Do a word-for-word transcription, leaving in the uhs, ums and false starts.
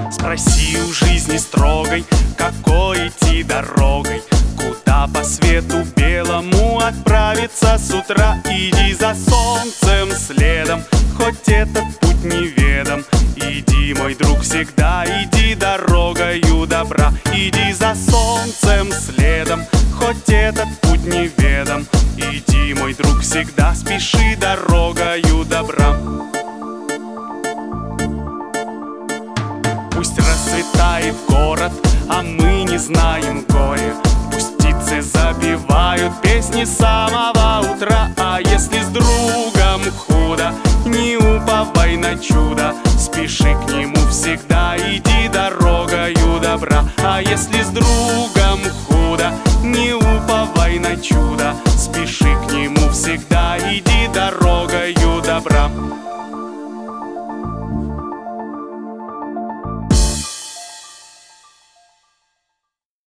Спроси у жизни строгой, какой идти дорогой, куда по свету белому отправиться с утра. Иди за солнцем следом, хоть этот путь неведом. Иди, мой друг, всегда иди дорогою добра. Иди за солнцем следом, хоть этот путь неведом. Иди, мой друг, всегда спеши дорогою добра. Пусть расцветает город, а мы не знаем горя. Пусть птицы запевают песни с самого утра. А если с другом худо, не уповай на чудо, спеши к нему всегда, иди дорогою добра. А если с другом худо, не уповай на чудо, спеши к нему всегда, иди дорогою добра.